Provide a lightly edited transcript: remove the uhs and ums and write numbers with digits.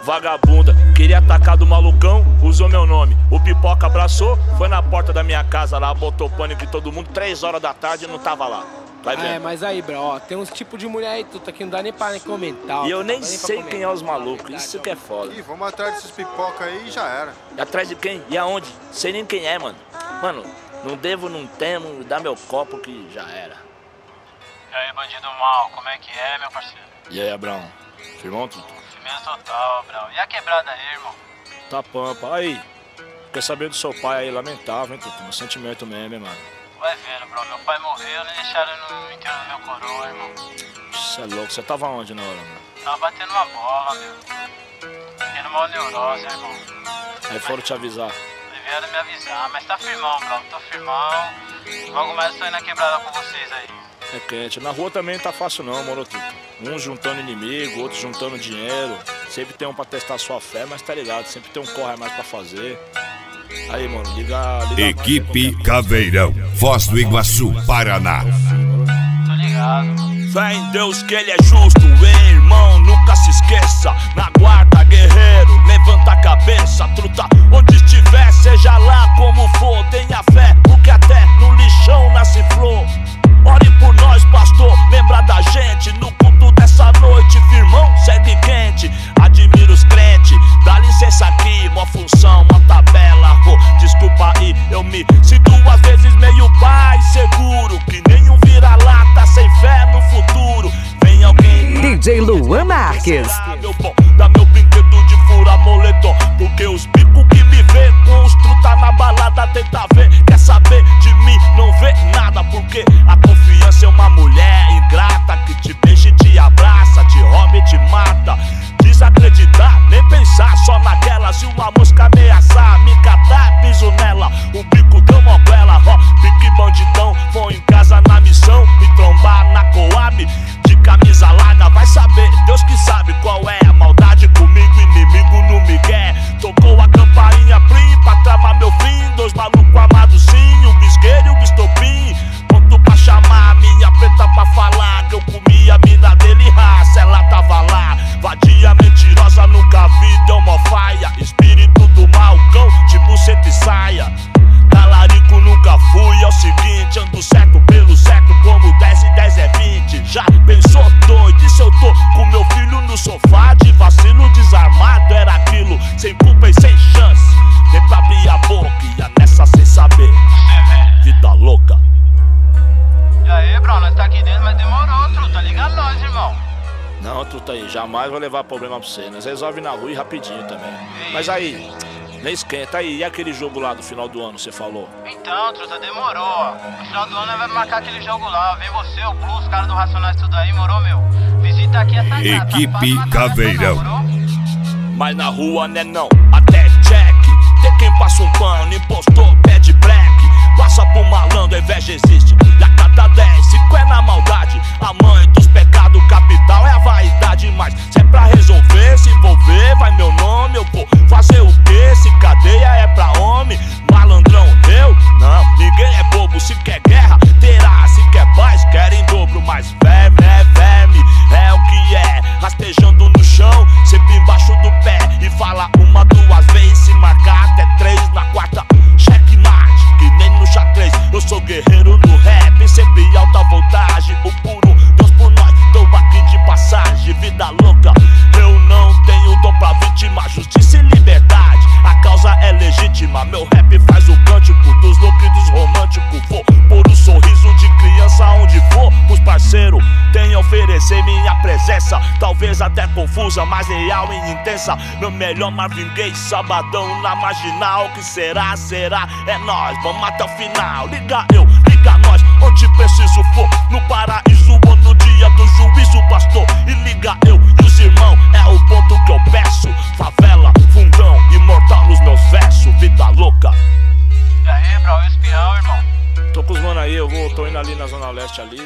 vagabunda. Queria atacar do malucão, usou meu nome. O Pipoca abraçou, foi na porta da minha casa lá, botou pânico em todo mundo. 3 horas da tarde e não tava lá. Vai vendo. Mas aí, bro, ó, tem uns tipos de mulher aí, tudo aqui, não dá nem pra comentar. Ó, e eu nem sei quem é os malucos, isso que é foda. Ih, vamos atrás desses pipoca aí e já era. E atrás de quem? E aonde? Sei nem quem é, mano. Mano, não devo, não temo, dá meu copo que já era. E aí, bandido mal, como é que é, meu parceiro? E aí, Abrão? Firmão, tudo? Firmeza total, Brau. E a quebrada aí, irmão? Tá pampa. Aí, quer saber do seu pai aí, lamentável, hein, Tutu? Um sentimento mesmo, hein, mano. Vai vendo, bro. Meu pai morreu, nem deixaram no enterro do meu coroa, irmão. Você é louco, você tava onde na hora, mano? Tava batendo uma bola, meu. Tendo uma neurose, irmão. Aí foram te avisar. Vieram me avisar, mas tá firmão, bro. Tô firmão. Logo mais tô indo na quebrada com vocês aí. É quente. Na rua também não tá fácil não, moro, Tutu. Uns juntando inimigo, outros juntando dinheiro. Sempre tem um pra testar sua fé, mas tá ligado, sempre tem um corre a mais pra fazer. Aí, mano, liga Equipe mais, Caveirão, Foz do Iguaçu, Paraná. Tô ligado. Fé em Deus que ele é justo, hein, irmão, nunca se esqueça. Na guarda, guerreiro, levanta a cabeça, truta. Onde estiver, seja lá como for, tenha fé, porque até no lixão nasce flor. Ore por nós, pastor, lembra da gente. No culto dessa noite, firmão, segue quente. Admiro os crentes, dá licença aqui. Mó função, mó tabela, desculpa aí, eu me sinto às vezes meio pai seguro. Que nem um vira-lata sem fé no futuro. Vem alguém DJ Luan Marques. Dá meu brinquedo de fura moletom. Porque os bicos que me vê com os truta na balada tenta ver. Quer saber de mim, não vê nada. Porque a confiança é uma mulher ingrata que te beija e te abraça, te rouba e te mata. Desacreditar, nem pensar só naquela. Se uma mosca ameaçar, me catar, piso nela. O bico deu uma goela, ó, pique bandidão. Vou em casa na missão, me trombar na Coab. De camisa larga, vai saber, Deus que sabe qual é a maldade comigo, inimigo no migué. Tocou a campainha plim pra tramar meu fim. 2 malucos amados sim, o bisqueiro e o bistopim. Ponto pra chamar minha preta pra falar que eu comi a mina dele, raça, ela tava lá. Vadia mentirosa, nunca vi, deu mó faia. Espírito do mal, cão, de buceta e saia. Talarico nunca fui, é o seguinte, ando certo pelo certo, como 10 e 10 é 20. Já pensou doido, e se eu tô com meu filho no sofá, de vacilo desarmado, era aquilo, sem culpa e sem chance. Nem pra abrir a boca, ia nessa sem saber. Vida louca. E aí, bro, nós tá aqui dentro, mas demorou, truta, liga nós, irmão. Não, truta aí, jamais vou levar problema pra você. Nós resolve na rua e rapidinho também. Mas aí, nem esquenta aí, e aquele jogo lá do final do ano, você falou? Então, truta, demorou. No final do ano nós vamos marcar aquele jogo lá. Vem você, o Blue, os caras do Racionais, tudo aí, morou, meu? Visita aqui essa casa. Equipe Caveirão. Mas na rua né não, até check. Tem quem passa um pano, impostor, pede black. Passa pro malandro, a inveja existe. E a cada 10, 5 é na maldade. A mãe dos pecados capital é a vaidade. Mas se é pra resolver, se envolver, vai meu nome. Eu vou fazer o quê? Se cadeia é pra homem. Malandrão, eu? Não, ninguém é bobo. Se quer guerra, terá. Se quer paz, quer em dobro. Mas verme é verme, é o que é. Rastejando no chão, sempre embaixo do pé. E fala 1, 2 vezes, se marcar até 3 na quarta. Checkmate, que nem no xadrez. Eu sou guerreiro no rap, sempre alta voltagem. O puro, Deus por nós, tô aqui de passagem. Vida louca, eu não tenho dom pra vítima. Justiça e liberdade, a causa é legítima. Meu rap faz o cântico dos loucos e dos românticos. Vou pôr o sorriso de criança onde for. Os parceiros têm a oferecer minha presença. Talvez até confusa, mas real e intensa. Meu melhor Marvin Gaye, sabadão na marginal. Que será, será, é nós, vamos até o final. Liga eu, liga nós, onde preciso for. No paraíso ou no dia do juízo, pastor. E liga eu e os irmãos, é o ponto que eu peço. Favela, fundão, imortal nos meus versos. Vida louca. E aí, bro, e o espião, irmão? Tô com os mano aí, tô indo ali na Zona Leste ali.